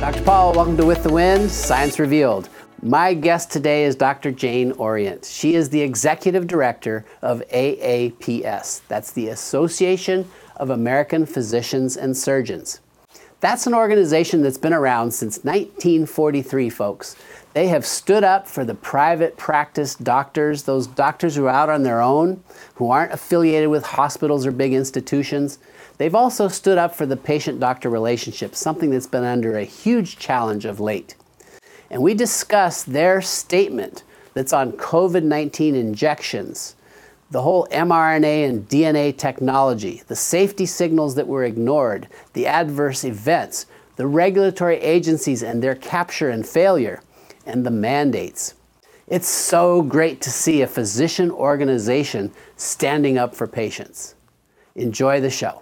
Dr. Paul, welcome to With the Wind, Science Revealed. My guest today is Dr. Jane Orient. She is the Executive Director of AAPS. That's the Association of American Physicians and Surgeons. That's an organization that's been around since 1943, folks. They have stood up for the private practice doctors, those doctors who are out on their own, who aren't affiliated with hospitals or big institutions. They've also stood up for the patient-doctor relationship, something that's been under a huge challenge of late. And we discuss their statement that's on COVID-19 injections, the whole mRNA and DNA technology, the safety signals that were ignored, the adverse events, the regulatory agencies and their capture and failure, and the mandates. It's so great to see a physician organization standing up for patients. Enjoy the show.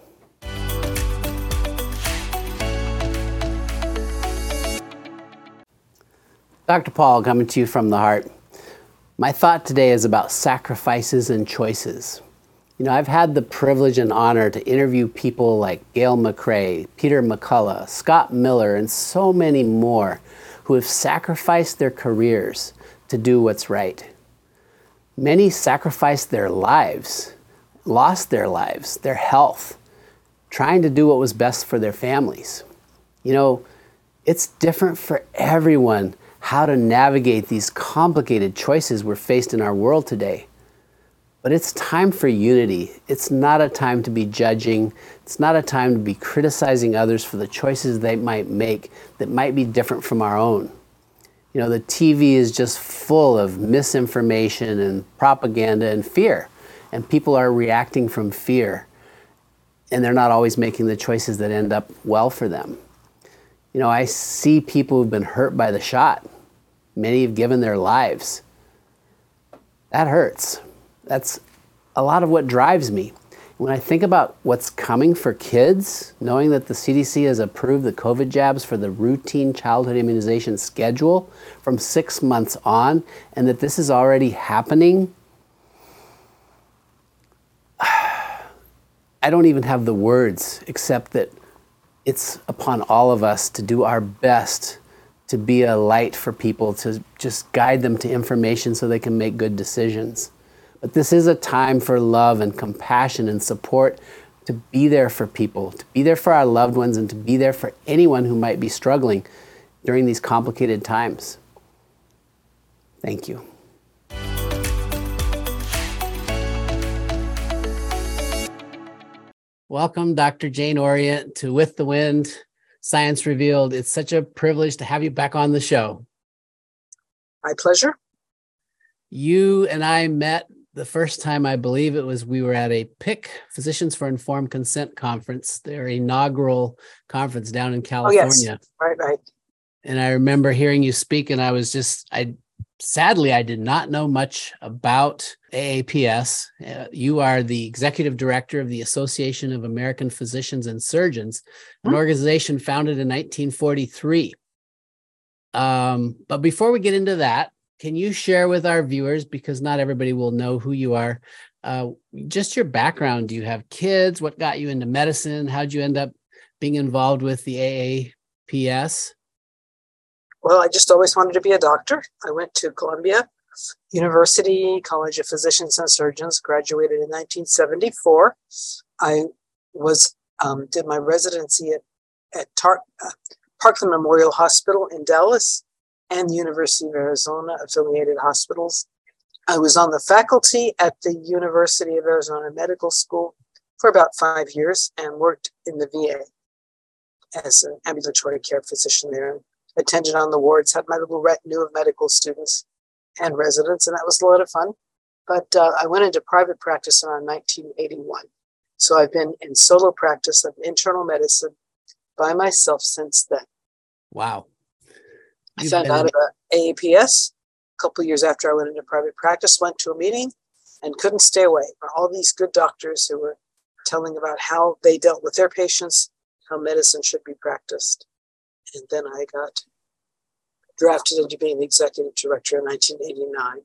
Dr. Paul, coming to you from the heart. My thought today is about sacrifices and choices. You know, I've had the privilege and honor to interview people like Gail McRae, Peter McCullough, Scott Miller, and so many more who have sacrificed their careers to do what's right. Many sacrificed their lives, lost their lives, their health, trying to do what was best for their families. You know, it's different for everyone how to navigate these complicated choices we're faced in our world today. But it's time for unity. It's not a time to be judging. It's not a time to be criticizing others for the choices they might make that might be different from our own. You know, the TV is just full of misinformation and propaganda and fear, and people are reacting from fear, and they're not always making the choices that end up well for them. You know, I see people who've been hurt by the shot. Many have given their lives. That hurts. That's a lot of what drives me. When I think about what's coming for kids, knowing that the CDC has approved the COVID jabs for the routine childhood immunization schedule from 6 months on, and that this is already happening, I don't even have the words, except that it's upon all of us to do our best to be a light for people, to just guide them to information so they can make good decisions. But this is a time for love and compassion and support, to be there for people, to be there for our loved ones, and to be there for anyone who might be struggling during these complicated times. Thank you. Welcome, Dr. Jane Orient, to With the Wind, Science Revealed. It's such a privilege to have you back on the show. My pleasure. You and I met the first time, I believe it was, we were at a PIC, Physicians for Informed Consent conference, their inaugural conference down in California. Oh, yes. Right. And I remember hearing you speak, and I was just, sadly, I did not know much about AAPS. You are the Executive Director of the Association of American Physicians and Surgeons, an organization founded in 1943. But before we get into that, can you share with our viewers, because not everybody will know who you are, just your background? Do you have kids? What got you into medicine? How'd you end up being involved with the AAPS? Well, I just always wanted to be a doctor. I went to Columbia University College of Physicians and Surgeons, graduated in 1974. I did my residency at Parkland Memorial Hospital in Dallas and the University of Arizona affiliated hospitals. I was on the faculty at the University of Arizona Medical School for about 5 years and worked in the VA as an ambulatory care physician there. Attended on the wards, had my little retinue of medical students and residents, and that was a lot of fun. But I went into private practice around 1981. So I've been in solo practice of internal medicine by myself since then. Wow. I found out about AAPS a couple of years after I went into private practice, went to a meeting and couldn't stay away. All these good doctors who were telling about how they dealt with their patients, how medicine should be practiced. And then I got drafted into being the executive director in 1989.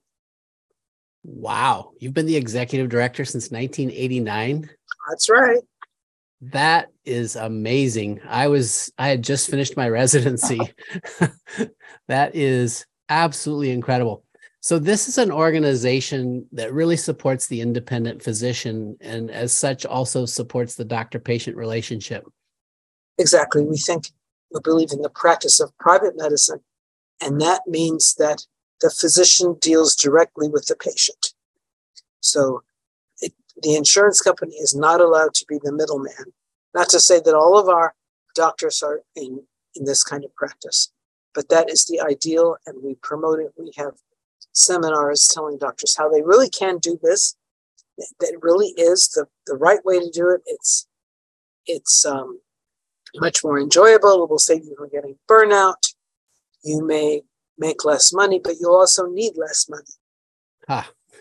Wow. You've been the executive director since 1989? That's right. That is amazing. I had just finished my residency. That is absolutely incredible. So this is an organization that really supports the independent physician, and as such also supports the doctor-patient relationship. Exactly. We believe in the practice of private medicine, and that means that the physician deals directly with the patient. So the insurance company is not allowed to be the middleman. Not to say that all of our doctors are in this kind of practice, but that is the ideal, and we promote it. We have seminars telling doctors how they really can do this. That really is the right way to do it. It's much more enjoyable. It will save you from getting burnout. You may make less money, but you'll also need less money.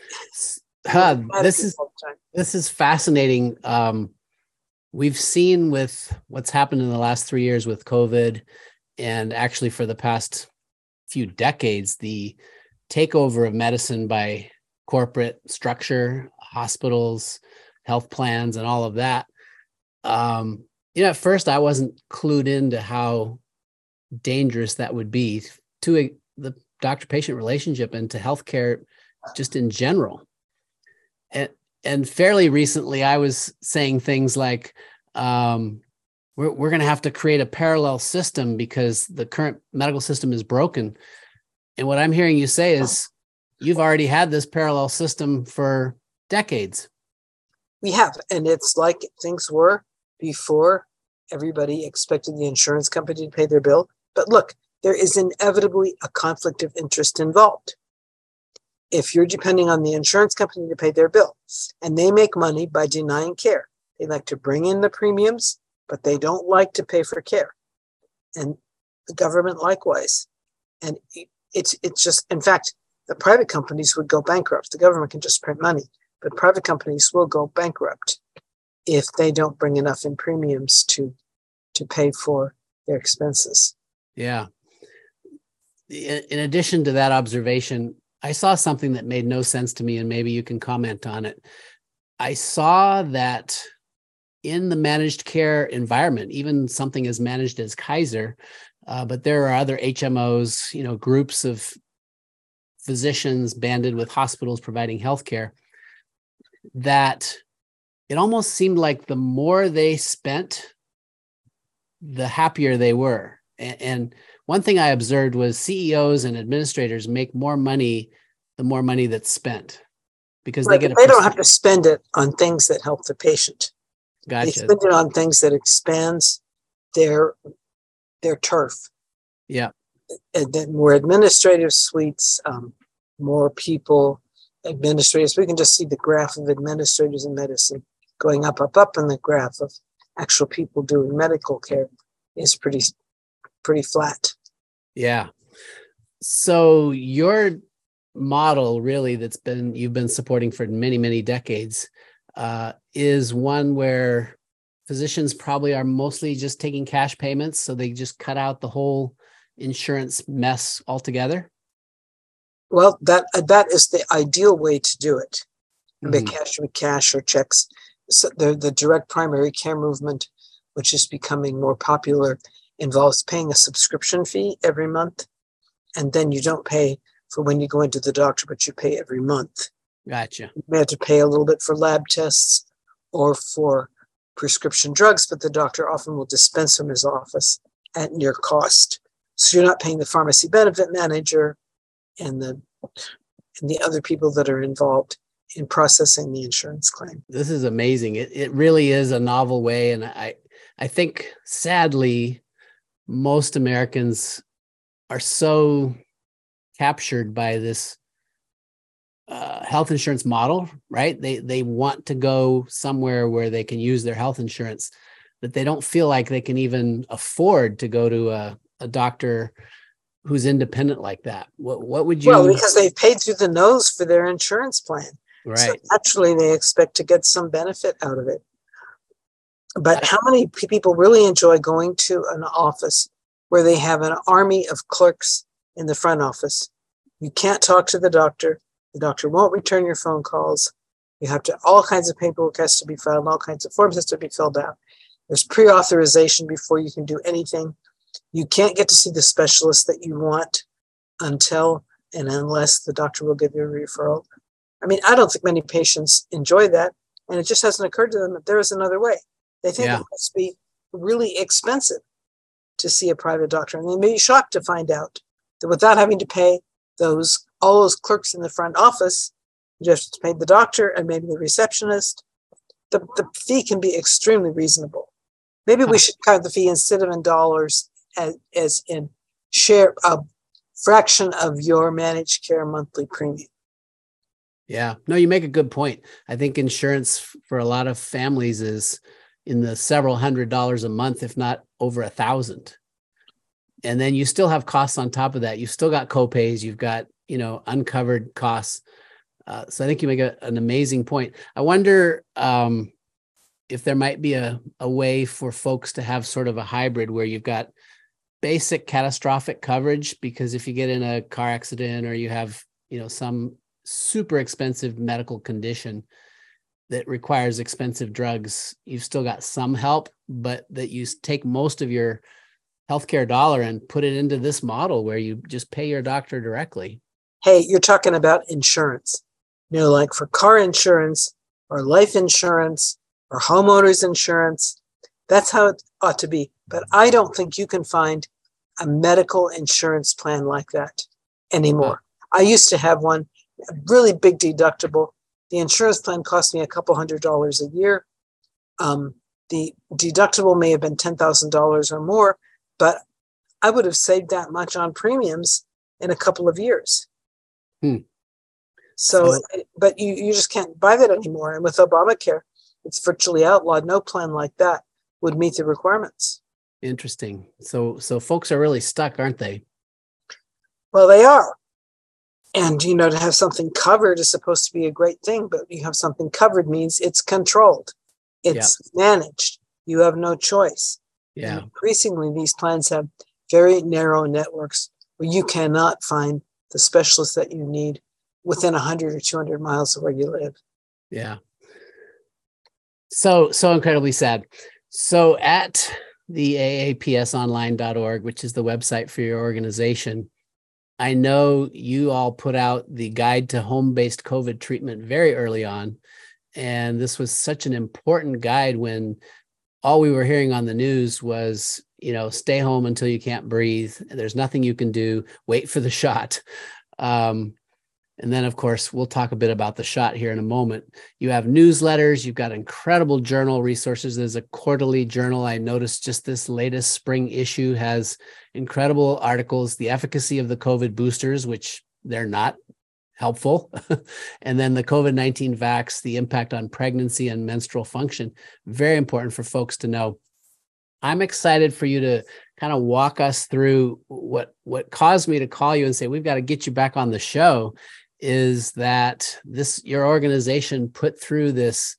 This is fascinating. We've seen with what's happened in the last 3 years with COVID, and actually for the past few decades, the takeover of medicine by corporate structure, hospitals, health plans, and all of that. At first I wasn't clued into how dangerous that would be to the doctor-patient relationship and to healthcare just in general. And fairly recently, I was saying things like, we're going to have to create a parallel system because the current medical system is broken. And what I'm hearing you say is you've already had this parallel system for decades. We have, and it's like things were before. Everybody expected the insurance company to pay their bill. But look, there is inevitably a conflict of interest involved. If you're depending on the insurance company to pay their bill, and they make money by denying care, they like to bring in the premiums, but they don't like to pay for care. And the government likewise. And it's just, in fact, the private companies would go bankrupt. The government can just print money, but private companies will go bankrupt if they don't bring enough in premiums to pay for their expenses. Yeah. In addition to that observation, I saw something that made no sense to me, and maybe you can comment on it. I saw that in the managed care environment, even something as managed as Kaiser, but there are other HMOs, groups of physicians banded with hospitals providing healthcare, that it almost seemed like the more they spent, the happier they were. And one thing I observed was CEOs and administrators make more money the more money that's spent, because they don't have to spend it on things that help the patient. Gotcha. They spend it on things that expands their turf. Yeah. And then more administrative suites, more people, administrators. We can just see the graph of administrators in medicine going up, and the graph of actual people doing medical care is pretty flat. Yeah. So your model really you've been supporting for many, many decades is one where physicians probably are mostly just taking cash payments. So they just cut out the whole insurance mess altogether. Well, that is the ideal way to do it. Mm-hmm. Cash with cash or checks. So the direct primary care movement, which is becoming more popular, involves paying a subscription fee every month, and then you don't pay for when you go into the doctor, but you pay every month. Gotcha. You may have to pay a little bit for lab tests or for prescription drugs, but the doctor often will dispense from his office at near cost. So you're not paying the pharmacy benefit manager and the other people that are involved in processing the insurance claim. This is amazing. It really is a novel way. And I think, sadly, most Americans are so captured by this health insurance model, right? They want to go somewhere where they can use their health insurance, that they don't feel like they can even afford to go to a doctor who's independent like that. What would you? Well, because they've paid through the nose for their insurance plan. Right. So naturally, they expect to get some benefit out of it. But how many people really enjoy going to an office where they have an army of clerks in the front office? You can't talk to the doctor. The doctor won't return your phone calls. You have to, all kinds of paperwork has to be filed, all kinds of forms has to be filled out. There's pre-authorization before you can do anything. You can't get to see the specialist that you want until and unless the doctor will give you a referral. I mean, I don't think many patients enjoy that, and it just hasn't occurred to them that there is another way. They think it must be really expensive to see a private doctor, and they may be shocked to find out that without having to pay all those clerks in the front office, you just have to pay the doctor and maybe the receptionist. The fee can be extremely reasonable. Maybe we should cut the fee instead of in dollars as in share a fraction of your managed care monthly premium. Yeah, no, you make a good point. I think insurance for a lot of families is in the several $100s a month, if not over $1,000. And then you still have costs on top of that. You've still got copays. You've got, uncovered costs. So I think you make an amazing point. I wonder if there might be a way for folks to have sort of a hybrid where you've got basic catastrophic coverage, because if you get in a car accident or you have, some super expensive medical condition that requires expensive drugs, you've still got some help, but that you take most of your healthcare dollar and put it into this model where you just pay your doctor directly. Hey, you're talking about insurance, like for car insurance or life insurance or homeowners insurance. That's how it ought to be. But I don't think you can find a medical insurance plan like that anymore. I used to have one, a really big deductible. The insurance plan cost me a couple $100s a year. The deductible may have been $10,000 or more, but I would have saved that much on premiums in a couple of years. So, but you just can't buy that anymore. And with Obamacare, it's virtually outlawed. No plan like that would meet the requirements. Interesting. So folks are really stuck, aren't they? Well, they are. And, to have something covered is supposed to be a great thing, but you have something covered means it's controlled. It's managed. You have no choice. Yeah. And increasingly, these plans have very narrow networks where you cannot find the specialist that you need within 100 or 200 miles of where you live. Yeah. So incredibly sad. So at the aapsonline.org, which is the website for your organization, I know you all put out the guide to home-based COVID treatment very early on. And this was such an important guide when all we were hearing on the news was, stay home until you can't breathe. There's nothing you can do. Wait for the shot. And then, of course, we'll talk a bit about the shot here in a moment. You have newsletters. You've got incredible journal resources. There's a quarterly journal. I noticed just this latest spring issue has incredible articles, the efficacy of the COVID boosters, which they're not helpful. And then the COVID-19 vax, the impact on pregnancy and menstrual function. Very important for folks to know. I'm excited for you to kind of walk us through what caused me to call you and say, we've got to get you back on the show, is that your organization put through this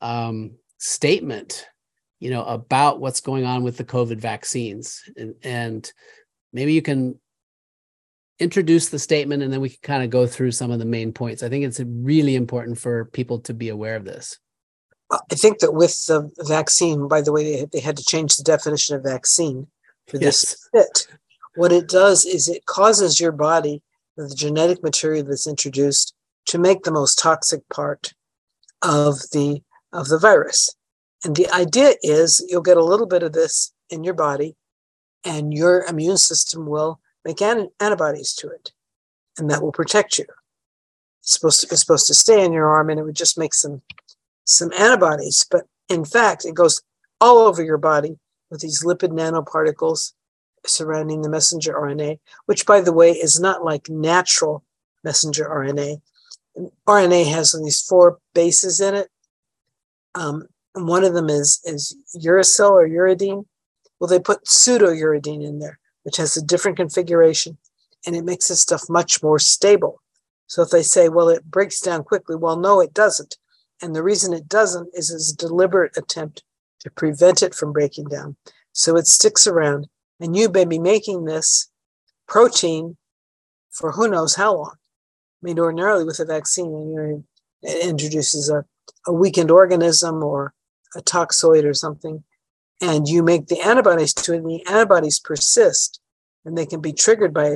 statement, about what's going on with the COVID vaccines. And maybe you can introduce the statement and then we can kind of go through some of the main points. I think it's really important for people to be aware of this. I think that with the vaccine, by the way, they had to change the definition of vaccine for this to fit. What it does is it causes your body, the genetic material that's introduced, to make the most toxic part of the virus. And the idea is you'll get a little bit of this in your body and your immune system will make antibodies to it. And that will protect you. It's supposed to stay in your arm and it would just make some antibodies. But in fact, it goes all over your body with these lipid nanoparticles surrounding the messenger RNA, which, by the way, is not like natural messenger RNA. And RNA has these 4 bases in it. And one of them is uracil or uridine. Well, they put pseudouridine in there, which has a different configuration, and it makes this stuff much more stable. So if they say, well, it breaks down quickly, well, no, it doesn't. And the reason it doesn't is it's a deliberate attempt to prevent it from breaking down. So it sticks around. And you may be making this protein for who knows how long. I mean, ordinarily with a vaccine, it introduces a weakened organism or a toxoid or something. and you make the antibodies to it, and the antibodies persist, and they can be triggered by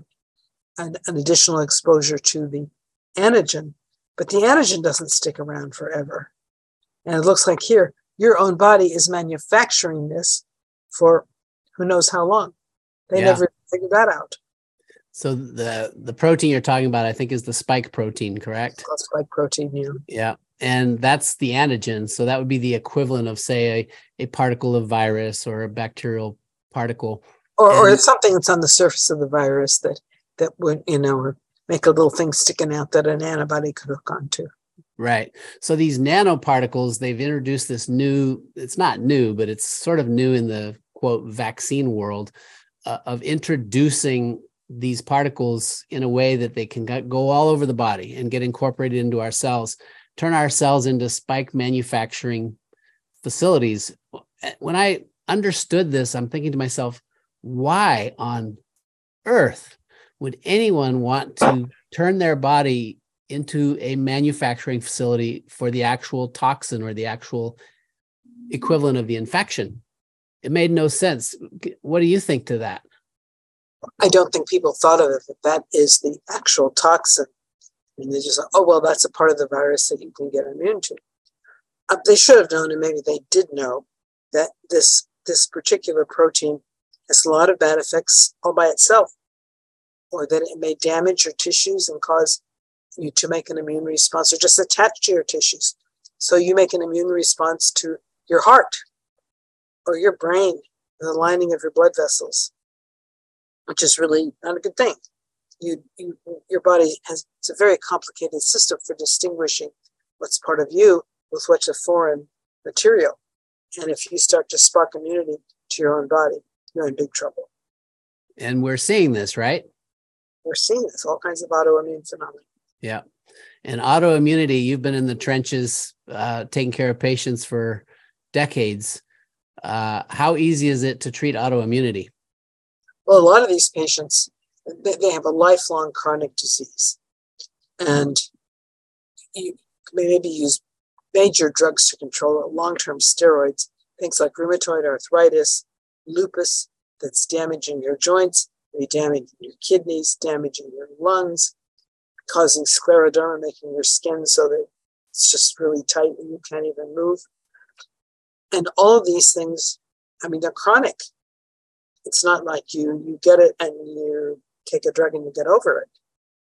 an additional exposure to the antigen. But the antigen doesn't stick around forever. And it looks like here, your own body is manufacturing this for who knows how long. They never figured that out. So the protein you're talking about, I think, is the spike protein, correct? It's called spike protein, yeah. Yeah. And that's the antigen. So that would be the equivalent of, say, a particle of virus or a bacterial particle. Or it's something that's on the surface of the virus that would, make a little thing sticking out that an antibody could hook onto. Right. So these nanoparticles, they've introduced this new, it's not new, but it's sort of new in the quote vaccine world of introducing these particles in a way that they can go all over the body and get incorporated into our cells, turn our cells into spike manufacturing facilities. When I understood this, I'm thinking to myself, why on earth would anyone want to turn their body into a manufacturing facility for the actual toxin or the actual equivalent of the infection? It made no sense. What do you think to that? I don't think people thought of it, that is the actual toxin. And they just thought, oh, well, that's a part of the virus that you can get immune to. They should have known, and maybe they did know, that this particular protein has a lot of bad effects all by itself, or that it may damage your tissues and cause you to make an immune response, or just attach to your tissues. So you make an immune response to your heart or your brain, the lining of your blood vessels, which is really not a good thing. Your body it's a very complicated system for distinguishing what's part of you with what's a foreign material. And if you start to spark immunity to your own body, you're in big trouble. And we're seeing this, right? We're seeing this, all kinds of autoimmune phenomena. Yeah. And autoimmunity, you've been in the trenches taking care of patients for decades. How easy is it to treat autoimmunity? Well, a lot of these patients, they have a lifelong chronic disease. And you maybe use major drugs to control it, long-term steroids, things like rheumatoid arthritis, lupus that's damaging your joints, maybe damaging your kidneys, damaging your lungs, causing scleroderma, making your skin so that it's just really tight and you can't even move. And all of these things, they're chronic. It's not like you get it and you take a drug and you get over it.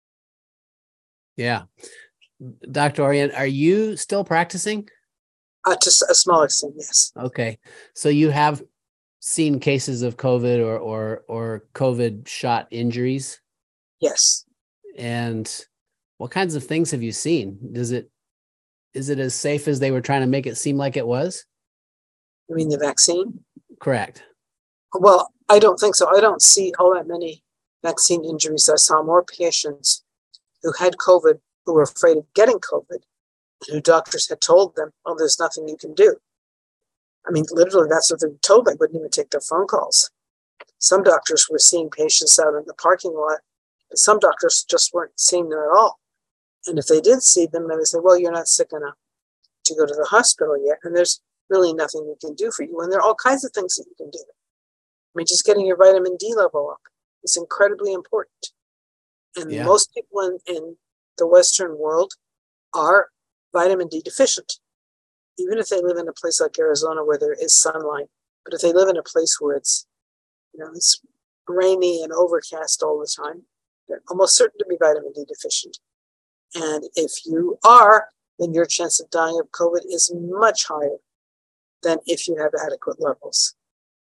Yeah. Dr. Orient, are you still practicing? To a small extent, yes. Okay. So you have seen cases of COVID or COVID shot injuries? Yes. And what kinds of things have you seen? Is it as safe as they were trying to make it seem like it was? You mean the vaccine? Correct. Well, I don't think so. I don't see all that many vaccine injuries. I saw more patients who had COVID who were afraid of getting COVID, and who doctors had told them, oh, there's nothing you can do. Literally, that's what they were told. They wouldn't even take their phone calls. Some doctors were seeing patients out in the parking lot, but some doctors just weren't seeing them at all. And if they did see them, they would say, well, you're not sick enough to go to the hospital yet, and there's really nothing we can do for you. And there are all kinds of things that you can do. Just getting your vitamin D level up is incredibly important. And most people in the Western world are vitamin D deficient, even if they live in a place like Arizona where there is sunlight. But if they live in a place where it's rainy and overcast all the time, they're almost certain to be vitamin D deficient. And if you are, then your chance of dying of COVID is much higher than if you have adequate levels.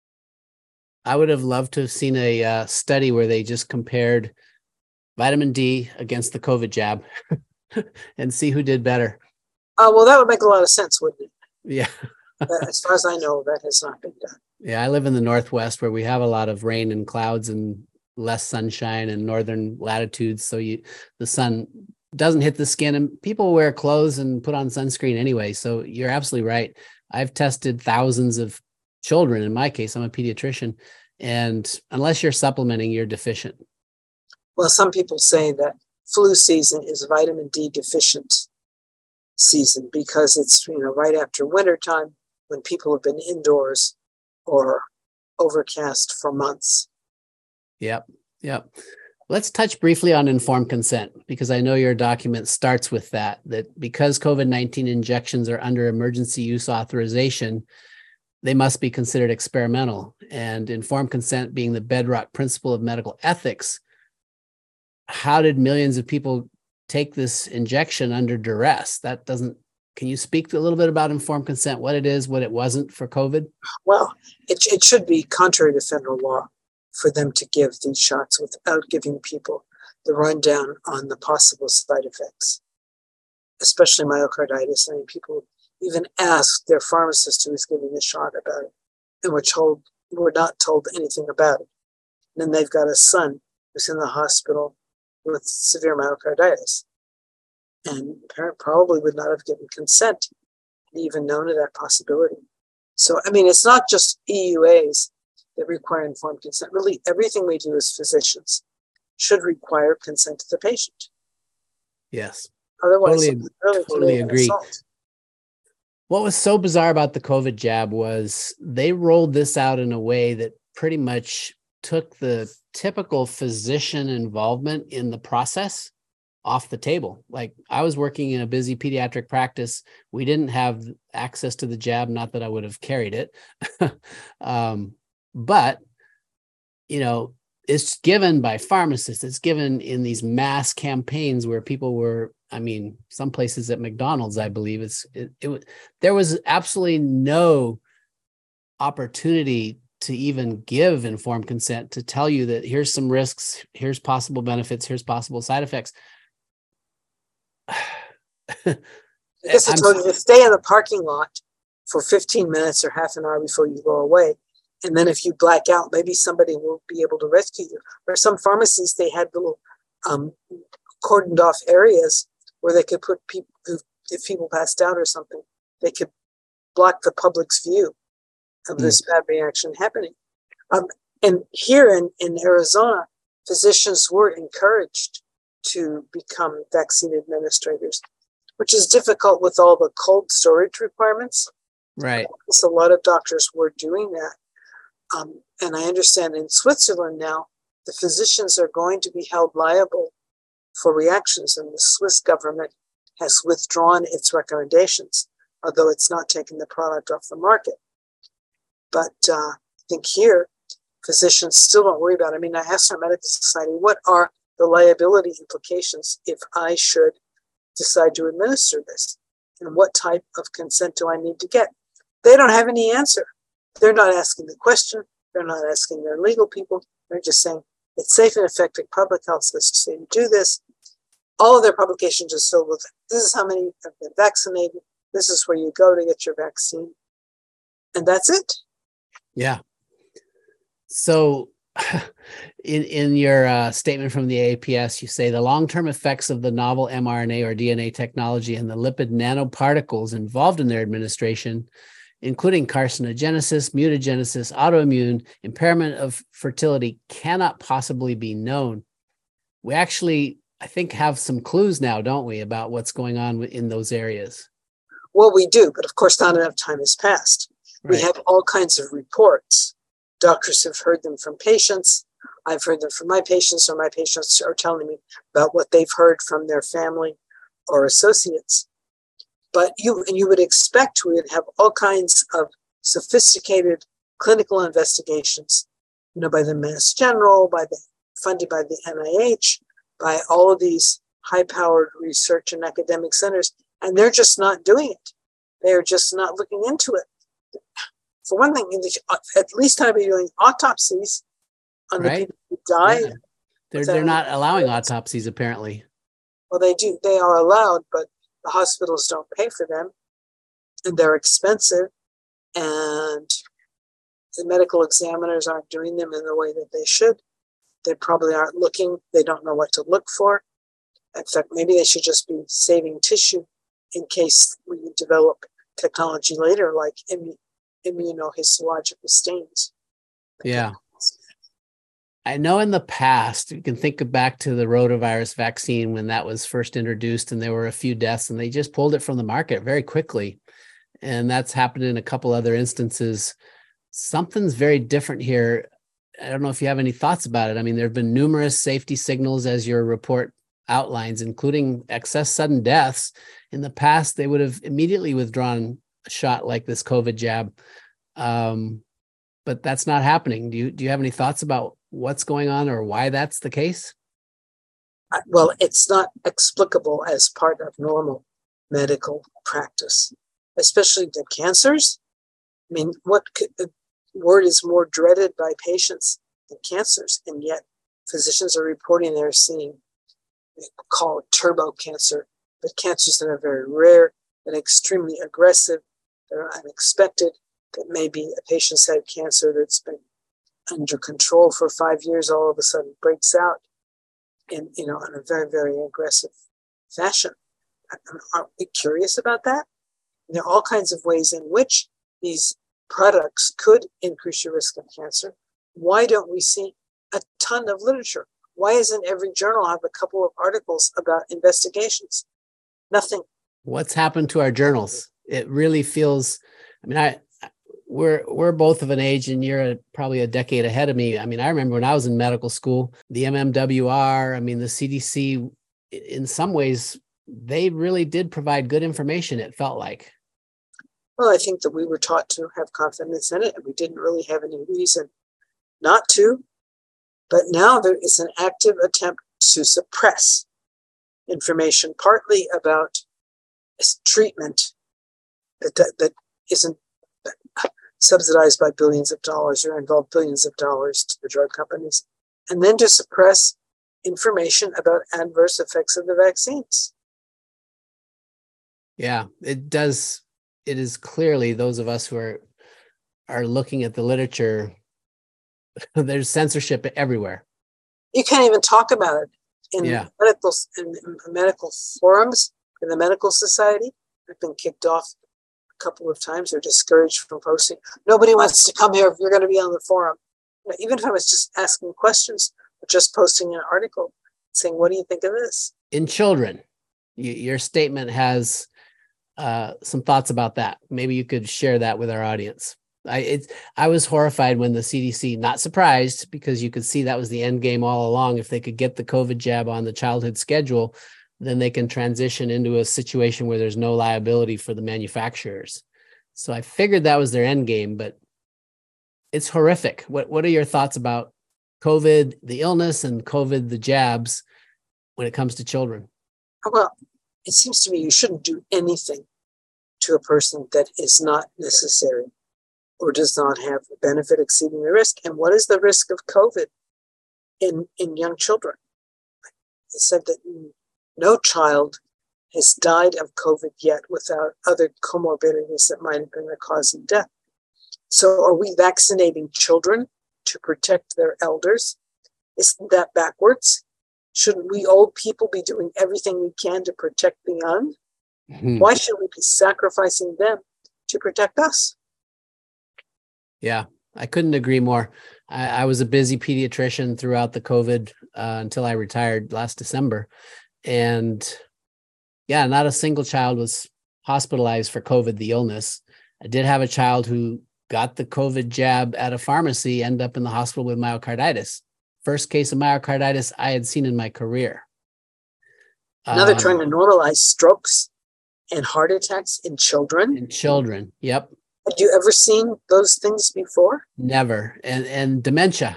I would have loved to have seen a study where they just compared vitamin D against the COVID jab and see who did better. Well, that would make a lot of sense, wouldn't it? Yeah. As far as I know, that has not been done. Yeah, I live in the Northwest where we have a lot of rain and clouds and less sunshine in northern latitudes. So the sun doesn't hit the skin, and people wear clothes and put on sunscreen anyway. So you're absolutely right. I've tested thousands of children. In my case, I'm a pediatrician, and unless you're supplementing, you're deficient. Well, some people say that flu season is vitamin D deficient season because it's right after wintertime when people have been indoors or overcast for months. Yep. Yep. Let's touch briefly on informed consent, because I know your document starts with that because COVID-19 injections are under emergency use authorization, they must be considered experimental, and informed consent being the bedrock principle of medical ethics. How did millions of people take this injection under duress? Can you speak a little bit about informed consent, what it is, what it wasn't for COVID? Well, it should be contrary to federal law for them to give these shots without giving people the rundown on the possible side effects, especially myocarditis. I mean, people even asked their pharmacist who was giving the shot about it, and were not told anything about it. And then they've got a son who's in the hospital with severe myocarditis, and the parent probably would not have given consent, even known of that possibility. So, I mean, it's not just EUAs that require informed consent. Really, everything we do as physicians should require consent to the patient. Yes. Otherwise, totally agree. Assault. What was so bizarre about the COVID jab was they rolled this out in a way that pretty much took the typical physician involvement in the process off the table. Like, I was working in a busy pediatric practice. We didn't have access to the jab, not that I would have carried it. But, it's given by pharmacists. It's given in these mass campaigns where people were, some places at McDonald's, I believe there was absolutely no opportunity to even give informed consent, to tell you that here's some risks, here's possible benefits, here's possible side effects. Because I told you to stay in the parking lot for 15 minutes or half an hour before you go away. And then if you black out, maybe somebody will be able to rescue you. Or some pharmacies, they had little cordoned off areas where they could put people, if people passed out or something, they could block the public's view of this bad reaction happening. And here in Arizona, physicians were encouraged to become vaccine administrators, which is difficult with all the cold storage requirements. Right. So a lot of doctors were doing that. And I understand in Switzerland now, the physicians are going to be held liable for reactions, and the Swiss government has withdrawn its recommendations, although it's not taken the product off the market. But I think here, physicians still don't worry about it. I mean, I asked our medical society, what are the liability implications if I should decide to administer this? And what type of consent do I need to get? They don't have any answer. They're not asking the question. They're not asking their legal people. They're just saying it's safe and effective public health. Let's just say you do this. All of their publications are filled with, this is how many have been vaccinated. This is where you go to get your vaccine. And that's it. Yeah. So in your statement from the AAPS, you say the long-term effects of the novel mRNA or DNA technology and the lipid nanoparticles involved in their administration, including carcinogenesis, mutagenesis, autoimmune, impairment of fertility, cannot possibly be known. We actually, I think, have some clues now, don't we, about what's going on in those areas? Well, we do, but of course, not enough time has passed. Right. We have all kinds of reports. Doctors have heard them from patients. I've heard them from my patients, or my patients are telling me about what they've heard from their family or associates. But you would expect we would have all kinds of sophisticated clinical investigations, by the Mass General, funded by the NIH, by all of these high-powered research and academic centers, and they're just not doing it. They're just not looking into it. For one thing, at least I'd be doing autopsies on the people who died. Yeah. They're not allowing autopsies, apparently. Well, they do. They are allowed, but the hospitals don't pay for them, and they're expensive, and the medical examiners aren't doing them in the way that they should. They probably aren't looking. They don't know what to look for. In fact, maybe they should just be saving tissue in case we develop technology later, like immunohistological stains. Yeah. I know in the past, you can think back to the rotavirus vaccine when that was first introduced and there were a few deaths and they just pulled it from the market very quickly. And that's happened in a couple other instances something's very different here. I don't know if you have any thoughts about it. I mean, there have been numerous safety signals, as your report outlines, including excess sudden deaths. In the past, they would have immediately withdrawn a shot like this COVID jab. But that's not happening. Do you have any thoughts about what's going on or why that's the case? Well, it's not explicable as part of normal medical practice, especially the cancers. I mean, the word is more dreaded by patients than cancers, and yet physicians are reporting they're seeing, they call it turbo cancer, but cancers that are very rare and extremely aggressive, that are unexpected, that maybe a patient's had cancer that's been under control for 5 years, all of a sudden breaks out in a very, very aggressive fashion. Are we curious about that? There are all kinds of ways in which these products could increase your risk of cancer. Why don't we see a ton of literature? Why isn't every journal have a couple of articles about investigations? Nothing. What's happened to our journals? It really feels, I mean, we're both of an age, and you're probably a decade ahead of me. I mean, I remember when I was in medical school, the MMWR, I mean, the CDC, in some ways, they really did provide good information, it felt like. Well, I think that we were taught to have confidence in it, and we didn't really have any reason not to. But now there is an active attempt to suppress information, partly about treatment that isn't subsidized by billions of dollars or involve billions of dollars to the drug companies, and then to suppress information about adverse effects of the vaccines. Yeah, it does. It is clearly, those of us who are looking at the literature, there's censorship everywhere. You can't even talk about it in medical forums, in the medical society. I've been kicked off a couple of times or discouraged from posting. Nobody wants to come here if you're going to be on the forum. Even if I was just asking questions or just posting an article saying, what do you think of this? In children, your statement has some thoughts about that. Maybe you could share that with our audience. I was horrified when the CDC, not surprised, because you could see that was the end game all along. If they could get the COVID jab on the childhood schedule, then they can transition into a situation where there's no liability for the manufacturers. So I figured that was their end game, but it's horrific. What are your thoughts about COVID, the illness, and COVID, the jabs, when it comes to children? Well, it seems to me you shouldn't do anything to a person that is not necessary or does not have the benefit exceeding the risk. And what is the risk of COVID in young children? It said that no child has died of COVID yet without other comorbidities that might have been the cause of death. So are we vaccinating children to protect their elders? Isn't that backwards? Shouldn't we old people be doing everything we can to protect the young? Mm-hmm. Why should we be sacrificing them to protect us? Yeah, I couldn't agree more. I was a busy pediatrician throughout the COVID until I retired last December. And yeah, not a single child was hospitalized for COVID, the illness. I did have a child who got the COVID jab at a pharmacy, ended up in the hospital with myocarditis. First case of myocarditis I had seen in my career. Now they're trying to normalize strokes and heart attacks in children. In children, yep. Had you ever seen those things before? Never. And dementia.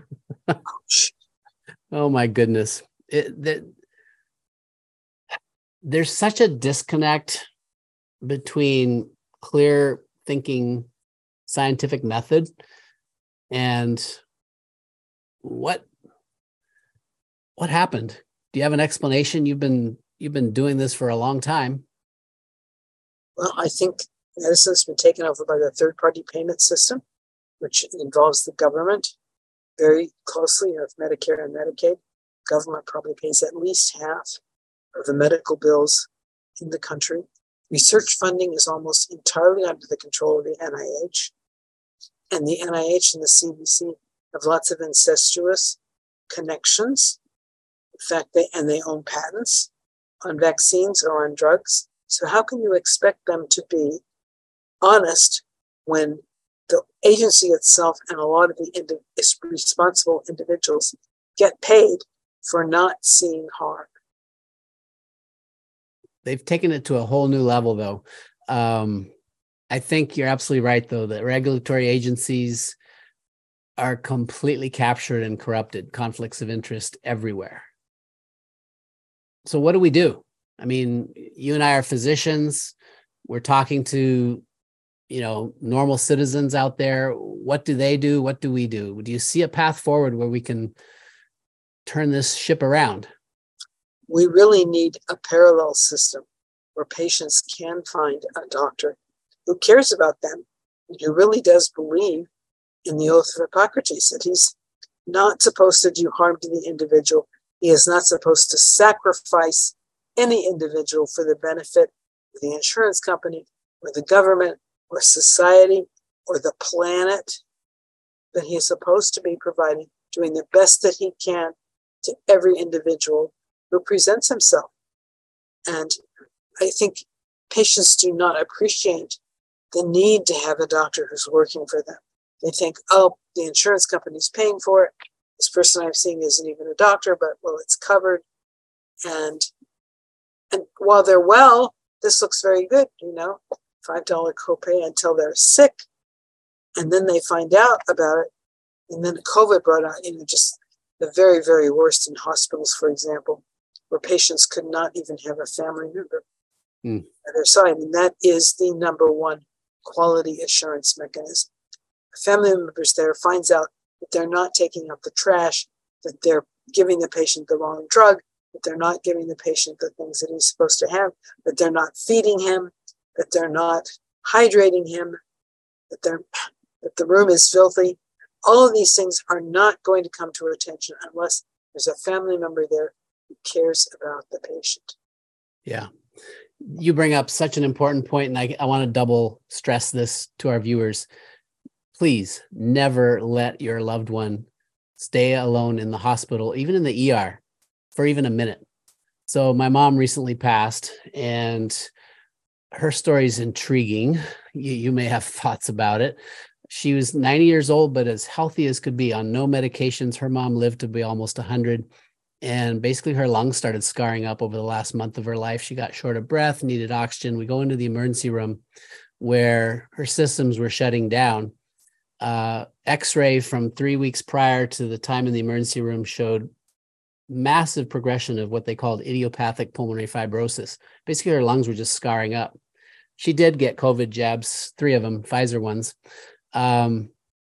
Oh my goodness. There's such a disconnect between clear thinking scientific method and what happened. Do you have an explanation? You've been doing this for a long time. Well, I think medicine's been taken over by the third-party payment system, which involves the government very closely with Medicare and Medicaid. Government probably pays at least half of the medical bills in the country. Research funding is almost entirely under the control of the NIH. And the NIH and the CDC have lots of incestuous connections. In fact, they own patents on vaccines or on drugs. So how can you expect them to be honest when the agency itself and a lot of the responsible individuals get paid for not seeing harm. They've taken it to a whole new level, though. I think you're absolutely right, though, that regulatory agencies are completely captured and corrupted, conflicts of interest everywhere. So what do we do? I mean, you and I are physicians. We're talking to, normal citizens out there. What do they do? What do we do? Do you see a path forward where we can turn this ship around? We really need a parallel system where patients can find a doctor who cares about them and who really does believe in the oath of Hippocrates, that he's not supposed to do harm to the individual. He is not supposed to sacrifice any individual for the benefit of the insurance company or the government or society or the planet, that he is supposed to be providing, doing the best that he can to every individual who presents himself. And I think patients do not appreciate the need to have a doctor who's working for them. They think, oh, the insurance company's paying for it. This person I'm seeing isn't even a doctor, but well, it's covered. And while they're well, this looks very good, $5 copay until they're sick. And then they find out about it. And then COVID brought out, just the very, very worst in hospitals, for example, where patients could not even have a family member at their side. And that is the number one quality assurance mechanism. A family member's there, finds out that they're not taking out the trash, that they're giving the patient the wrong drug, that they're not giving the patient the things that he's supposed to have, that they're not feeding him, that they're not hydrating him, that the room is filthy. All of these things are not going to come to attention unless there's a family member there who cares about the patient. Yeah. You bring up such an important point, and I want to double stress this to our viewers. Please never let your loved one stay alone in the hospital, even in the ER, for even a minute. So my mom recently passed, and her story is intriguing. You may have thoughts about it. She was 90 years old, but as healthy as could be, on no medications. Her mom lived to be almost 100. And basically her lungs started scarring up over the last month of her life. She got short of breath, needed oxygen. We go into the emergency room where her systems were shutting down. X-ray from 3 weeks prior to the time in the emergency room showed massive progression of what they called idiopathic pulmonary fibrosis. Basically, her lungs were just scarring up. She did get COVID jabs, 3 of them, Pfizer ones. But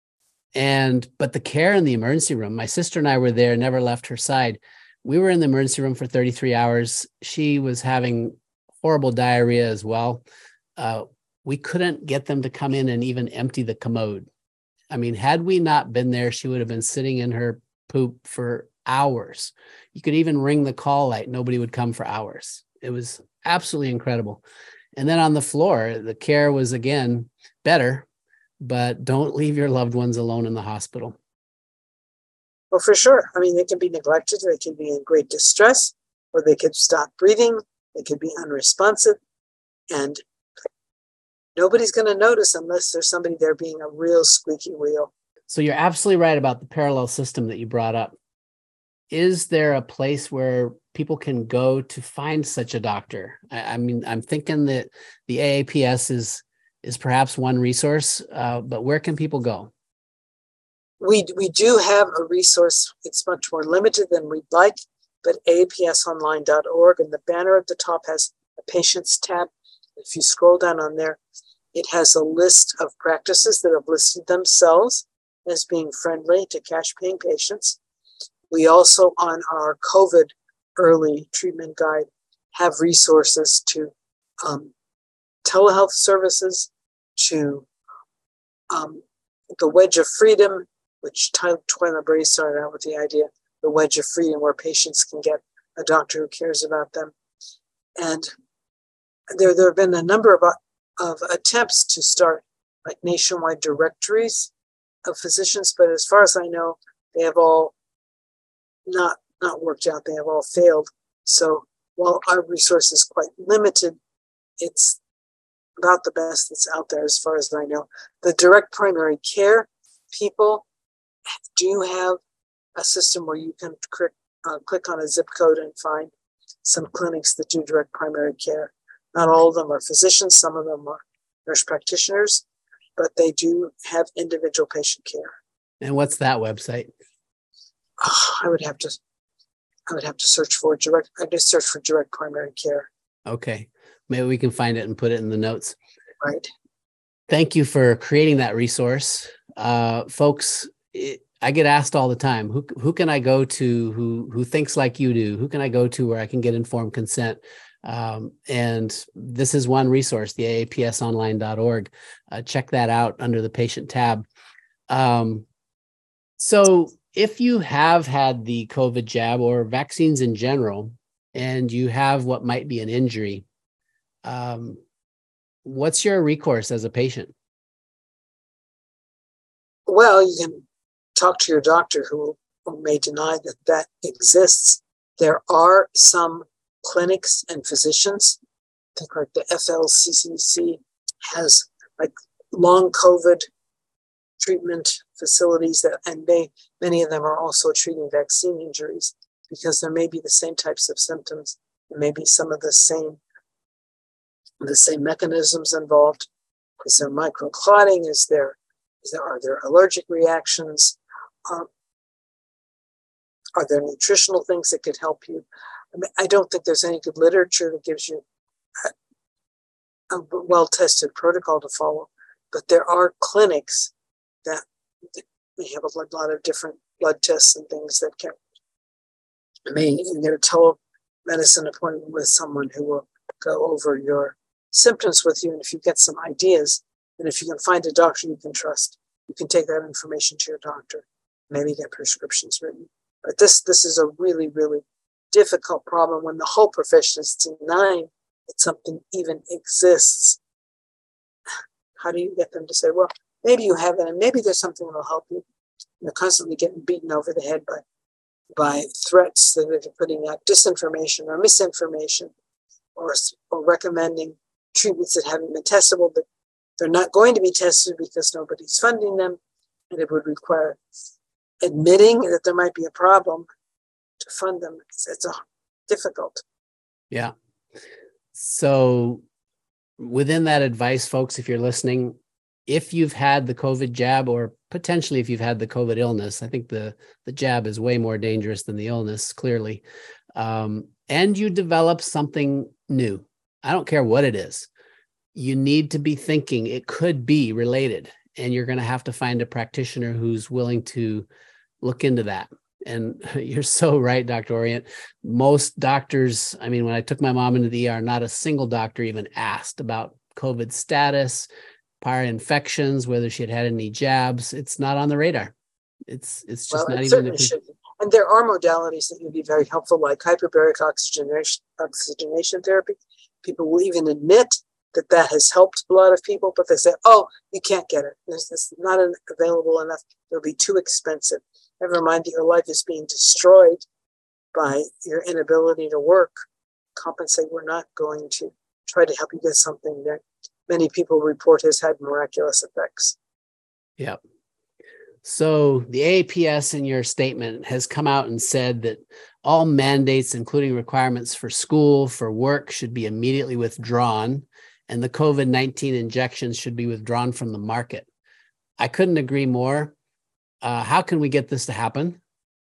the care in the emergency room, my sister and I were there, never left her side. We were in the emergency room for 33 hours. She was having horrible diarrhea as well. We couldn't get them to come in and even empty the commode. I mean, had we not been there, she would have been sitting in her poop for hours. You could even ring the call light. Nobody would come for hours. It was absolutely incredible. And then on the floor, the care was, again, better, but don't leave your loved ones alone in the hospital. Well, for sure. I mean, they can be neglected. They can be in great distress, or they could stop breathing. They could be unresponsive. And nobody's going to notice unless there's somebody there being a real squeaky wheel. So you're absolutely right about the parallel system that you brought up. Is there a place where people can go to find such a doctor? I mean, I'm thinking that the AAPS is perhaps one resource, but where can people go? We do have a resource. It's much more limited than we'd like, but aapsonline.org, and the banner at the top has a patients tab. If you scroll down on there, it has a list of practices that have listed themselves as being friendly to cash paying patients. We also, on our COVID early treatment guide, have resources to telehealth services, to the Wedge of Freedom, which Twyla Brady started out with the idea, the Wedge of Freedom, where patients can get a doctor who cares about them. And there have been a number of attempts to start like nationwide directories of physicians, but as far as I know, they have all not worked out. They have all failed. So while our resource is quite limited, it's about the best that's out there as far as I know. The direct primary care people do have a system where you can click on a zip code and find some clinics that do direct primary care. Not all of them are physicians, some of them are nurse practitioners, but they do have individual patient care. And what's that website? I would have to search for direct. I just search for direct primary care. Okay, maybe we can find it and put it in the notes. Right. Thank you for creating that resource, folks. I get asked all the time, who can I go to who thinks like you do? Who can I go to where I can get informed consent? And this is one resource, the aapsonline.org. Check that out under the patient tab. So if you have had the COVID jab or vaccines in general, and you have what might be an injury, what's your recourse as a patient? Well, you can talk to your doctor who may deny that exists. There are some clinics and physicians, I think like the FLCCC has like long COVID treatment facilities many of them are also treating vaccine injuries because there may be the same types of symptoms. There may be some of the same mechanisms involved. Is there microclotting? Are there allergic reactions? Are there nutritional things that could help you? I mean, I don't think there's any good literature that gives you a well-tested protocol to follow, but there are clinics that may have a lot of different blood tests and things that can. You can get a telemedicine appointment with someone who will go over your symptoms with you, and if you get some ideas, and if you can find a doctor you can trust, you can take that information to your doctor, maybe get prescriptions written. But this is a really, really difficult problem when the whole profession is denying that something even exists. How do you get them to say, well, maybe you have it, and maybe there's something that will help you? You're constantly getting beaten over the head by threats that they're putting out, disinformation or misinformation, or recommending treatments that haven't been testable, but they're not going to be tested because nobody's funding them, and it would require admitting that there might be a problem to fund them. It's difficult. Yeah. So within that advice, folks, if you're listening, if you've had the COVID jab, or potentially if you've had the COVID illness, I think the jab is way more dangerous than the illness, clearly, and you develop something new, I don't care what it is, you need to be thinking it could be related, and you're going to have to find a practitioner who's willing to look into that. And you're so right, Dr. Orient. Most doctors, I mean, when I took my mom into the ER, not a single doctor even asked about COVID status, prior infections, whether she had any jabs. It's not on the radar. It's just not even. Certainly should be. And there are modalities that would be very helpful, like hyperbaric oxygenation therapy. People will even admit that has helped a lot of people, but they say, oh, you can't get it. It's not available enough. It'll be too expensive. Never mind that your life is being destroyed by your inability to work. Compensate. We're not going to try to help you get something that many people report has had miraculous effects. Yep. So the AAPS in your statement has come out and said that all mandates, including requirements for school, for work, should be immediately withdrawn, and the COVID-19 injections should be withdrawn from the market. I couldn't agree more. How can we get this to happen?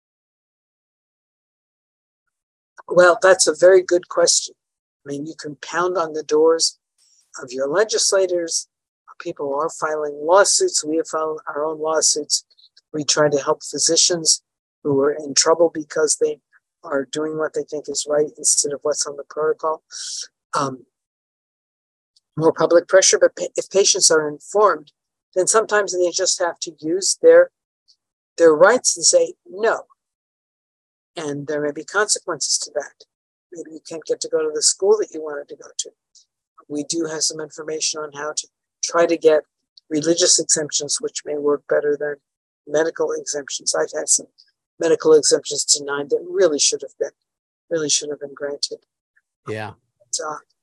Well, that's a very good question. I mean, you can pound on the doors of your legislators. People are filing lawsuits. We have filed our own lawsuits. We try to help physicians who are in trouble because they are doing what they think is right instead of what's on the protocol. More public pressure, but if patients are informed, then sometimes they just have to use their rights and say no. And there may be consequences to that. Maybe you can't get to go to the school that you wanted to go to. We do have some information on how to try to get religious exemptions, which may work better than medical exemptions. I've had some medical exemptions denied that really should have been granted. Yeah.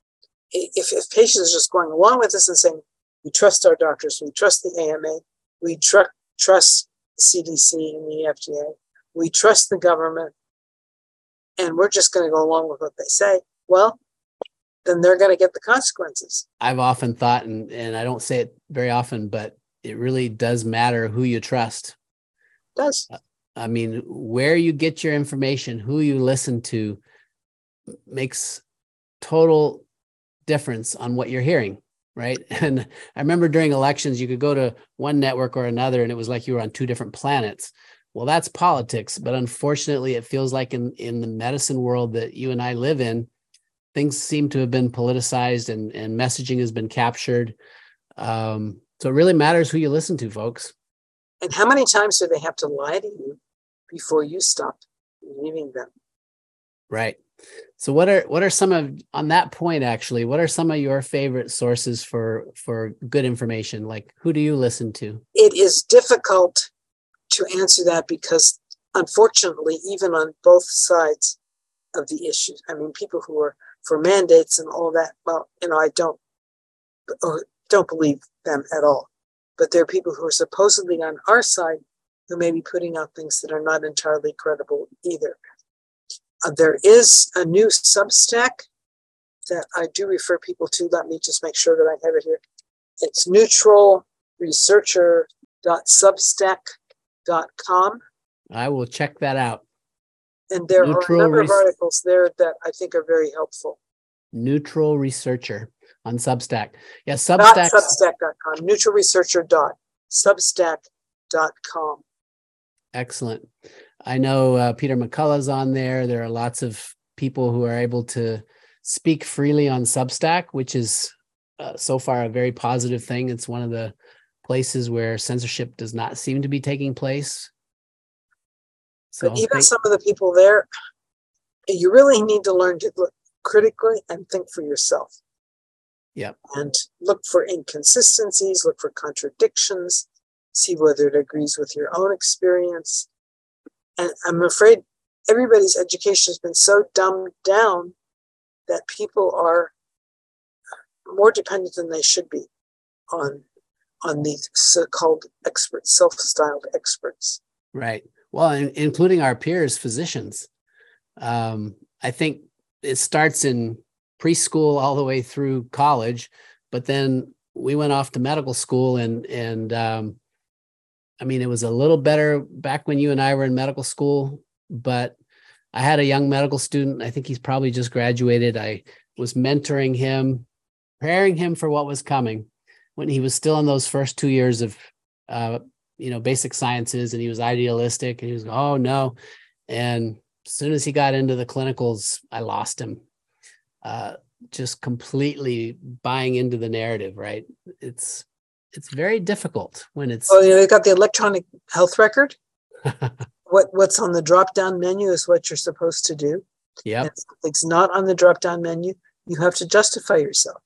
if patients are just going along with this and saying, we trust our doctors, we trust the AMA, we trust CDC and the FDA, we trust the government, and we're just going to go along with what they say, well, then they're going to get the consequences. I've often thought, and I don't say it very often, but it really does matter who you trust. It does. I mean, where you get your information, who you listen to, makes total difference on what you're hearing, right? And I remember during elections, you could go to one network or another, and it was like you were on two different planets. Well, that's politics, but unfortunately, it feels like in the medicine world that you and I live in, things seem to have been politicized and messaging has been captured. So it really matters who you listen to, folks. And how many times do they have to lie to you before you stop believing them? Right. So what are some of, on that point, actually, what are some of your favorite sources for good information? Like, who do you listen to? It is difficult to answer that because, unfortunately, even on both sides of the issues, I mean, people who are for mandates and all that, well, I don't believe them at all. But there are people who are supposedly on our side who may be putting out things that are not entirely credible either. There is a new Substack that I do refer people to. Let me just make sure that I have it here. It's neutralresearcher.substack.com. I will check that out. And there are a number of articles there that I think are very helpful. Neutral Researcher on Substack. Yeah, Substack. Substack.com. Neutralresearcher.substack.com. Excellent. I know Peter McCullough's on there. There are lots of people who are able to speak freely on Substack, which is so far a very positive thing. It's one of the places where censorship does not seem to be taking place. So but even some of the people there, you really need to learn to look critically and think for yourself. Yep. And look for inconsistencies, look for contradictions, see whether it agrees with your own experience. And I'm afraid everybody's education has been so dumbed down that people are more dependent than they should be on these so-called experts, self-styled experts. Right. Well, including our peers, physicians. I think it starts in preschool all the way through college, but then we went off to medical school and I mean, it was a little better back when you and I were in medical school, but I had a young medical student. I think he's probably just graduated. I was mentoring him, preparing him for what was coming when he was still in those first 2 years of, basic sciences, and he was idealistic and he was, oh no. And as soon as he got into the clinicals, I lost him. Just completely buying into the narrative, right? It's very difficult when it's. Oh, they've got the electronic health record. What's on the drop-down menu is what you're supposed to do. Yeah. If something's not on the drop-down menu, you have to justify yourself.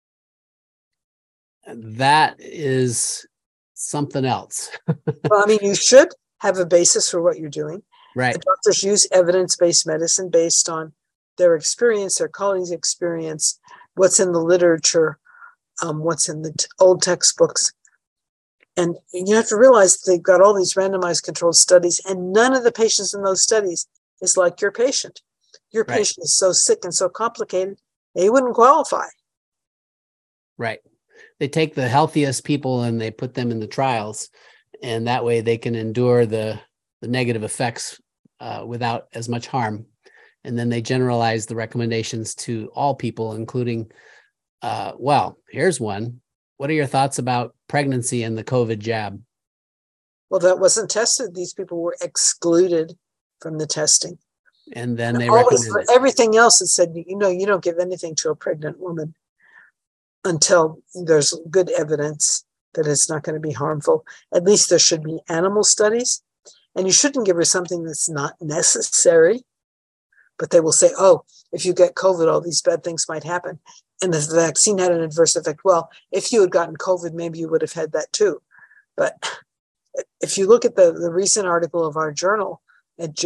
That is something else. Well, I mean, you should have a basis for what you're doing. Right. The doctors use evidence-based medicine based on their experience, their colleagues' experience, what's in the literature, what's in the old textbooks. And you have to realize they've got all these randomized controlled studies, and none of the patients in those studies is like your patient. Your patient is so sick and so complicated, they wouldn't qualify. Right. They take the healthiest people and they put them in the trials, and that way they can endure the negative effects without as much harm. And then they generalize the recommendations to all people, including, here's one. What are your thoughts about pregnancy and the COVID jab? Well, that wasn't tested. These people were excluded from the testing. And then they always, for recommend everything else, it said, you don't give anything to a pregnant woman until there's good evidence that it's not going to be harmful. At least there should be animal studies. And you shouldn't give her something that's not necessary. But they will say, oh, if you get COVID, all these bad things might happen. And the vaccine had an adverse effect. Well, if you had gotten COVID, maybe you would have had that too. But if you look at the recent article of our journal at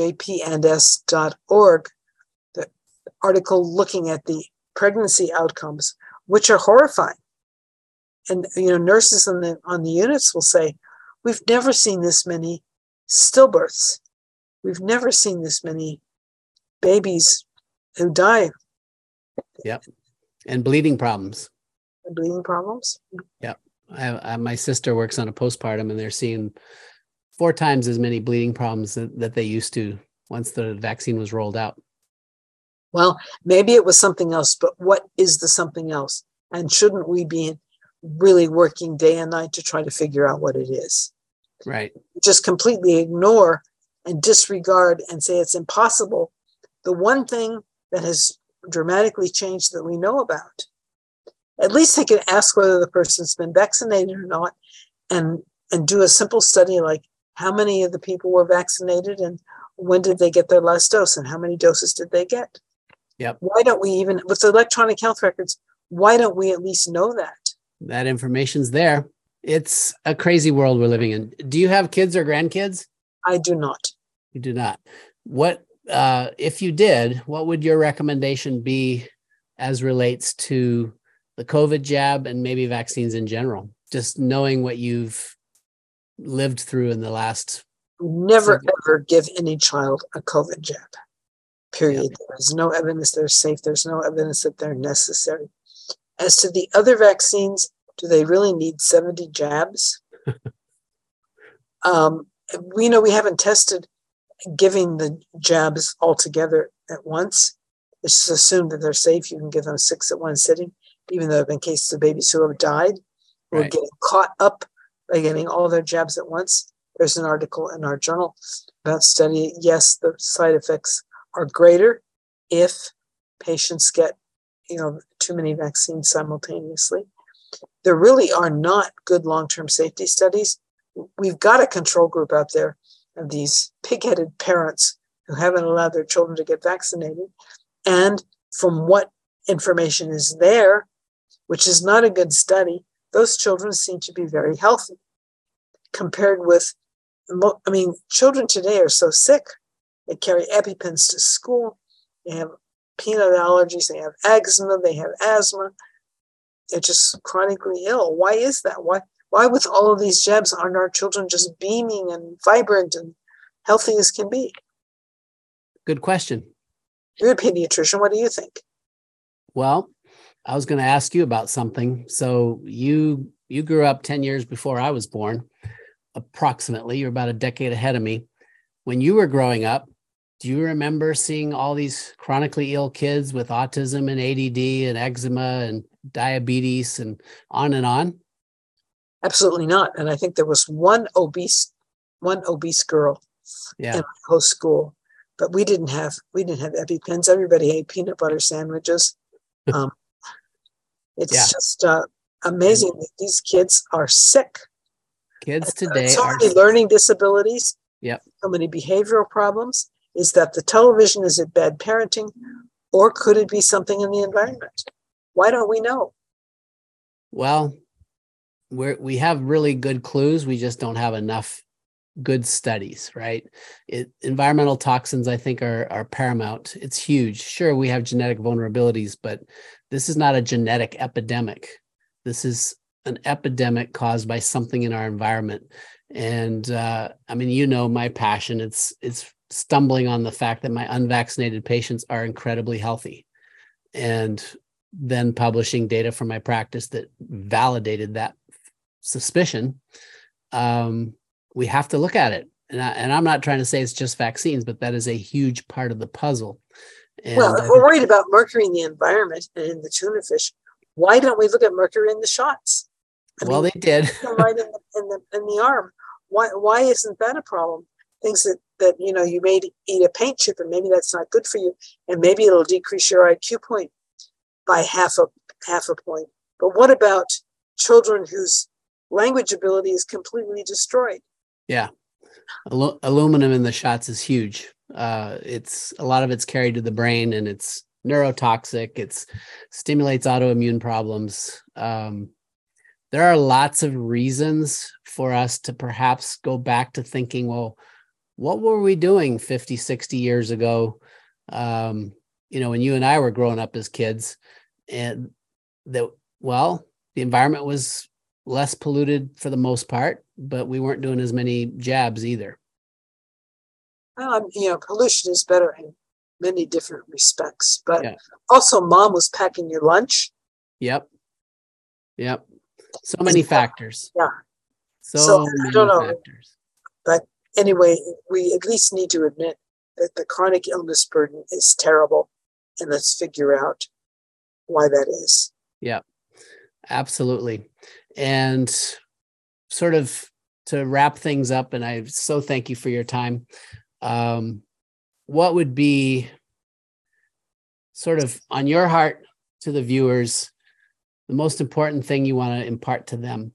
jpands.org, the article looking at the pregnancy outcomes which are horrifying. And nurses on the units will say, we've never seen this many stillbirths. We've never seen this many babies who die. Yep. And bleeding problems. Bleeding problems. Yep. My sister works on a postpartum, and they're seeing 4 times as many bleeding problems that they used to once the vaccine was rolled out. Well, maybe it was something else, but what is the something else? And shouldn't we be really working day and night to try to figure out what it is? Right. Just completely ignore and disregard and say it's impossible. The one thing that has dramatically changed that we know about. At least they can ask whether the person's been vaccinated or not, and do a simple study like how many of the people were vaccinated and when did they get their last dose and how many doses did they get? Yep. Why don't we even, with electronic health records, why don't we at least know that? That information's there. It's a crazy world we're living in. Do you have kids or grandkids? I do not. You do not. What, if you did, what would your recommendation be as relates to the COVID jab and maybe vaccines in general? Just knowing what you've lived through in the last. Never, ever give any child a COVID jab. Period. Yep. There's no evidence they're safe. There's no evidence that they're necessary. As to the other vaccines, do they really need 70 jabs? We haven't tested giving the jabs altogether at once. It's just assumed that they're safe. You can give them 6 at one sitting, even though there have been cases of babies who have died who are getting caught up by getting all their jabs at once. There's an article in our journal about study. Yes, the side effects are greater if patients get, too many vaccines simultaneously. There really are not good long-term safety studies. We've got a control group out there of these pig-headed parents who haven't allowed their children to get vaccinated. And from what information is there, which is not a good study, those children seem to be very healthy compared with, children today are so sick. They carry EpiPens to school. They have peanut allergies. They have eczema. They have asthma. They're just chronically ill. Why is that? Why with all of these jabs aren't our children just beaming and vibrant and healthy as can be? Good question. You're a pediatrician. What do you think? Well, I was going to ask you about something. So you grew up 10 years before I was born, approximately. You're about a decade ahead of me. When you were growing up, do you remember seeing all these chronically ill kids with autism and ADD and eczema and diabetes and on and on? Absolutely not. And I think there was one obese girl in my whole school, but we didn't have EpiPens. Everybody ate peanut butter sandwiches. It's just amazing that these kids are sick. Kids today so many learning disabilities. Yep. So many behavioral problems. Is that the television? Is it bad parenting? Or could it be something in the environment? Why don't we know? Well, we have really good clues. We just don't have enough good studies, right? Environmental toxins, I think, are paramount. It's huge. Sure, we have genetic vulnerabilities, but this is not a genetic epidemic. This is an epidemic caused by something in our environment. And my passion, it's stumbling on the fact that my unvaccinated patients are incredibly healthy, and then publishing data from my practice that validated that suspicion. We have to look at it. And I'm not trying to say it's just vaccines, but that is a huge part of the puzzle. And if we're worried about mercury in the environment and in the tuna fish, why don't we look at mercury in the shots? They did. Right in the arm. Why isn't that a problem? Things that you may eat a paint chip and maybe that's not good for you, and maybe it'll decrease your IQ point by half a point. But what about children whose language ability is completely destroyed? Yeah, aluminum in the shots is huge. It's a lot of it's carried to the brain, and it's neurotoxic. It stimulates autoimmune problems. There are lots of reasons for us to perhaps go back to thinking, well, what were we doing 50, 60 years ago? When you and I were growing up as kids, and that, well, the environment was less polluted for the most part, but we weren't doing as many jabs either. Well, pollution is better in many different respects, but Yeah. also mom was packing your lunch. Yep. Yep. So many factors. Yeah. So I don't many know. factors. But anyway, we at least need to admit that the chronic illness burden is terrible. And let's figure out why that is. Yeah, absolutely. And sort of to wrap things up, and I so thank you for your time. What would be sort of on your heart to the viewers, the most important thing you want to impart to them?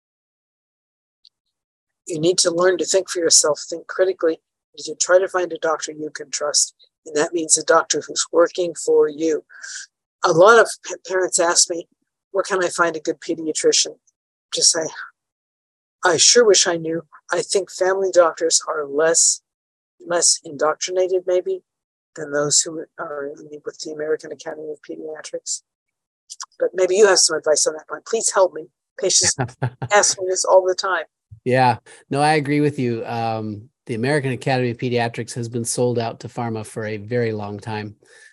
You need to learn to think for yourself, think critically, as you try to find a doctor you can trust. And that means a doctor who's working for you. A lot of parents ask me, where can I find a good pediatrician? Just say, I sure wish I knew. I think family doctors are less indoctrinated maybe than those who are with the American Academy of Pediatrics. But maybe you have some advice on that point. Please help me. Patients ask me this all the time. Yeah, no, I agree with you. The American Academy of Pediatrics has been sold out to pharma for a very long time.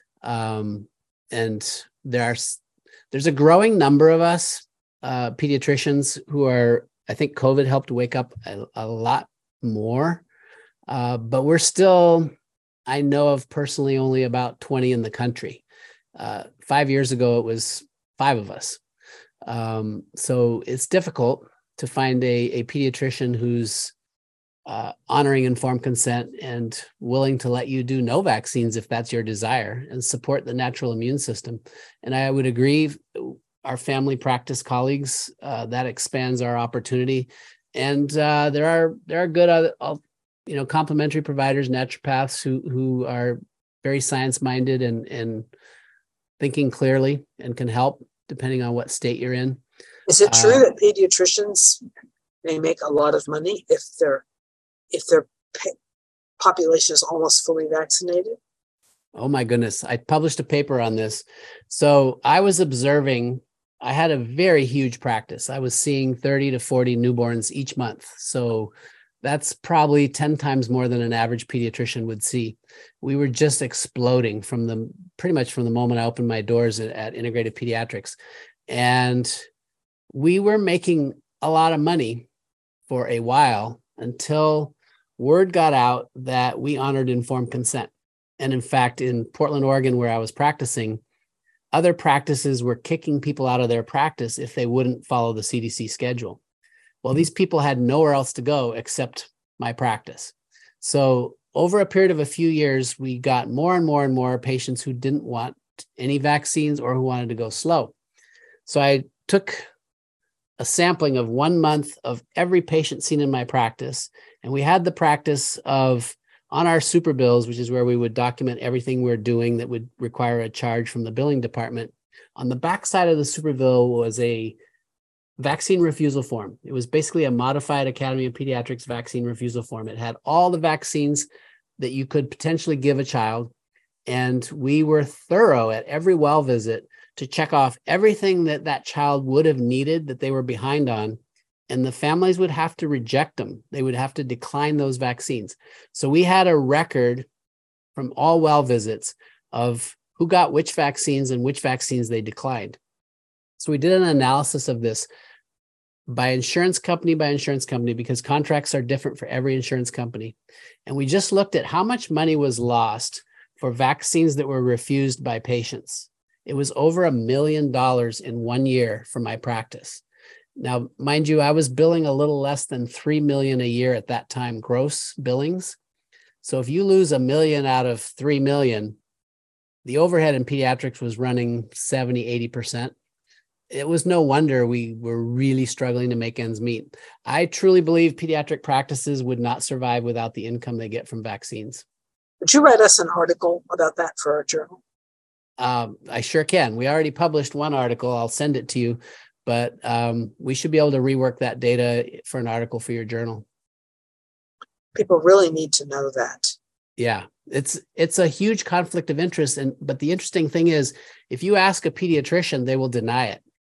And there's a growing number of us pediatricians who are, I think COVID helped wake up a lot more, but we're still, I know of personally only about 20 in the country. 5 years ago, it was 5 of us. So it's difficult to find a pediatrician who's honoring informed consent and willing to let you do no vaccines if that's your desire and support the natural immune system. And I would agree, our family practice colleagues, that expands our opportunity. And there are good, complementary providers, naturopaths who are very science-minded and thinking clearly and can help depending on what state you're in. Is it true that pediatricians may make a lot of money if their population is almost fully vaccinated? Oh my goodness. I published a paper on this. So I was observing, I had a very huge practice. I was seeing 30 to 40 newborns each month. So that's probably 10 times more than an average pediatrician would see. We were just exploding pretty much from the moment I opened my doors at Integrated Pediatrics. And we were making a lot of money for a while until word got out that we honored informed consent. And in fact, in Portland, Oregon, where I was practicing, other practices were kicking people out of their practice if they wouldn't follow the CDC schedule. Well, these people had nowhere else to go except my practice. So over a period of a few years, we got more and more and more patients who didn't want any vaccines or who wanted to go slow. So I took a sampling of 1 month of every patient seen in my practice. And we had the practice of, on our super bills, which is where we would document everything we're doing that would require a charge from the billing department. On the backside of the super bill was a vaccine refusal form. It was basically a modified Academy of Pediatrics vaccine refusal form. It had all the vaccines that you could potentially give a child. And we were thorough at every well visit to check off everything that child would have needed that they were behind on. And the families would have to reject them. They would have to decline those vaccines. So we had a record from all well visits of who got which vaccines and which vaccines they declined. So we did an analysis of this by insurance company, because contracts are different for every insurance company. And we just looked at how much money was lost for vaccines that were refused by patients. It was over $1 million in 1 year for my practice. Now, mind you, I was billing a little less than $3 million a year at that time, gross billings. So if you lose $1 million out of $3 million, the overhead in pediatrics was running 70, 80%. It was no wonder we were really struggling to make ends meet. I truly believe pediatric practices would not survive without the income they get from vaccines. Would you write us an article about that for our journal? I sure can. We already published one article. I'll send it to you, but we should be able to rework that data for an article for your journal. People really need to know that. Yeah, it's a huge conflict of interest. But the interesting thing is, if you ask a pediatrician, they will deny it.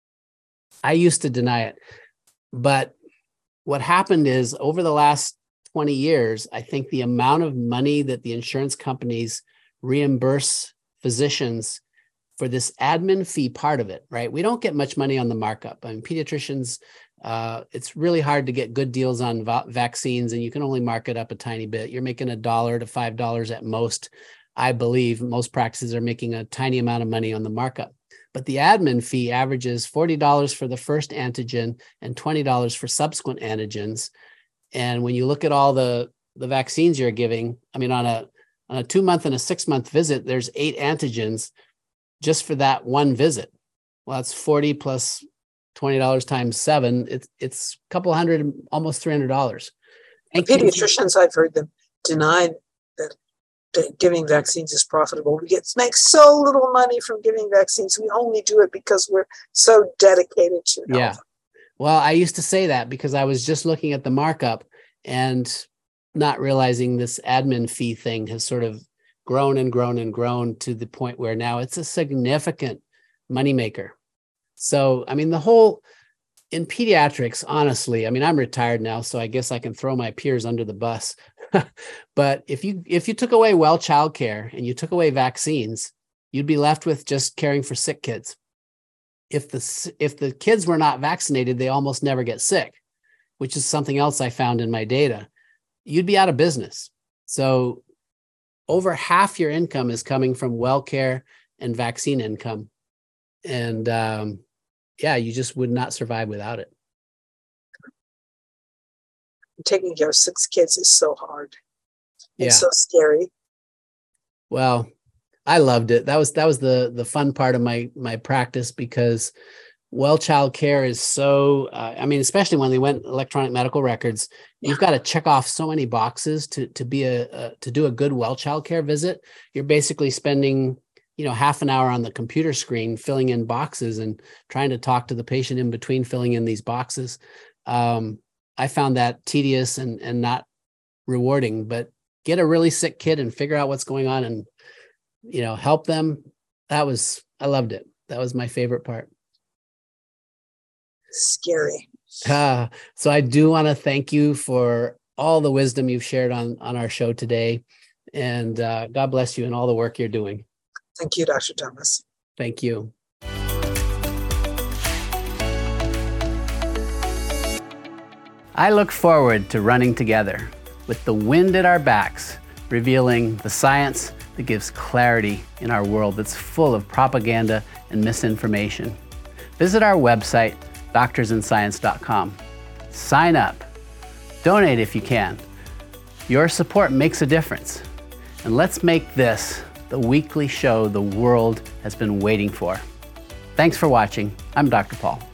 I used to deny it. But what happened is over the last 20 years, I think the amount of money that the insurance companies reimburse physicians for this admin fee part of it, right? We don't get much money on the markup. I mean, pediatricians, it's really hard to get good deals on vaccines, and you can only mark it up a tiny bit. You're making $1 to $5 at most. I believe most practices are making a tiny amount of money on the markup. But the admin fee averages $40 for the first antigen and $20 for subsequent antigens. And when you look at all the vaccines you're giving, I mean, on a 2-month and a 6-month visit, there's 8 antigens just for that one visit. Well, that's 40 plus $20 times 7. It's a couple hundred, almost $300. Pediatricians, I've heard them deny that giving vaccines is profitable. We make so little money from giving vaccines. We only do it because we're so dedicated to health. Yeah. Well, I used to say that because I was just looking at the markup and not realizing this admin fee thing has sort of grown and grown and grown to the point where now it's a significant moneymaker. So, I mean, in pediatrics, honestly, I mean, I'm retired now, so I guess I can throw my peers under the bus. But if you took away well child care and you took away vaccines, you'd be left with just caring for sick kids. If the kids were not vaccinated, they almost never get sick, which is something else I found in my data. You'd be out of business. So over half your income is coming from well care and vaccine income. And you just would not survive without it. Taking care of 6 kids is so hard. It's Yeah. so scary. Well, I loved it. That was the fun part of my practice, because well child care is so, I mean, especially when they went electronic medical records, you've got to check off so many boxes to do a good well child care visit. You're basically spending, half an hour on the computer screen filling in boxes and trying to talk to the patient in between filling in these boxes. I found that tedious and not rewarding, but get a really sick kid and figure out what's going on and, help them. I loved it. That was my favorite part. Scary. So I do want to thank you for all the wisdom you've shared on our show today. And God bless you and all the work you're doing. Thank you, Dr. Thomas. Thank you. I look forward to running together with the wind at our backs, revealing the science that gives clarity in our world that's full of propaganda and misinformation. Visit our website, doctorsandscience.com. Sign up. Donate if you can. Your support makes a difference. And let's make this the weekly show the world has been waiting for. Thanks for watching. I'm Dr. Paul.